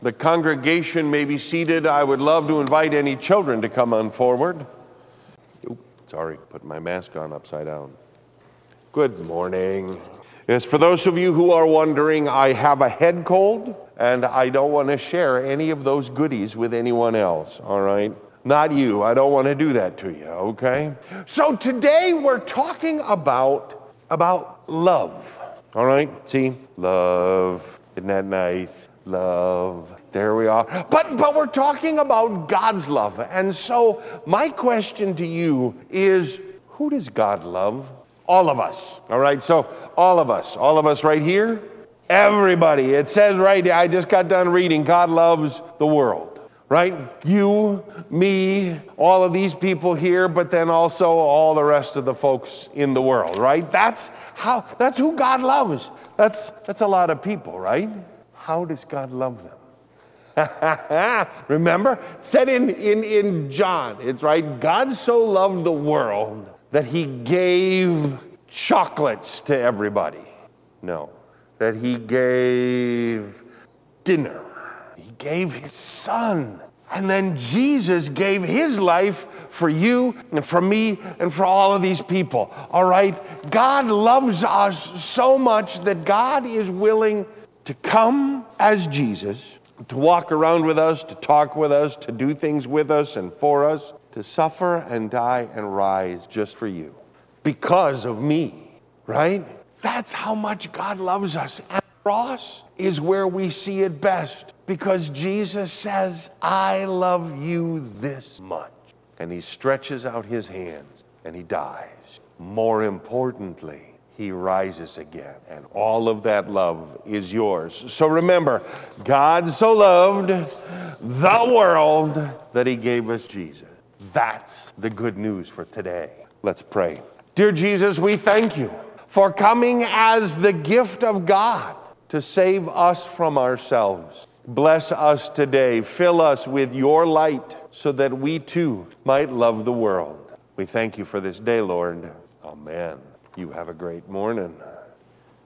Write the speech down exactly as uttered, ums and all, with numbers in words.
The congregation may be seated. I would love to invite any children to come on forward. Oop, sorry, put my mask on upside down. Good morning. Yes, for those of you who are wondering, I have a head cold, and I don't want to share any of those goodies with anyone else, all right? Not you. I don't want to do that to you, okay? So today we're talking about, about love, all right? See? Love. Isn't that nice? Love. There we are. But but we're talking about God's love. And so my question to you is, who does God love? All of us. All right? So all of us. All of us right here. Everybody. It says right here, I just got done reading, God loves the world. Right? You, me, all of these people here, but then also all the rest of the folks in the world, right? That's how, that's who God loves. That's, that's a lot of people, right? How does God love them? Remember? It said in, in, in John, it's right, God so loved the world that he gave chocolates to everybody. No, that he gave dinner. He gave his son. And then Jesus gave his life for you and for me and for all of these people. All right? God loves us so much that God is willing to come as Jesus, to walk around with us, to talk with us, to do things with us and for us, to suffer and die and rise just for you. Because of me, right? That's how much God loves us. And the cross is where we see it best. Because Jesus says, I love you this much. And he stretches out his hands and he dies. More importantly, he rises again, and all of that love is yours. So remember, God so loved the world that he gave us Jesus. That's the good news for today. Let's pray. Dear Jesus, we thank you for coming as the gift of God to save us from ourselves. Bless us today. Fill us with your light so that we too might love the world. We thank you for this day, Lord. Amen. You have a great morning.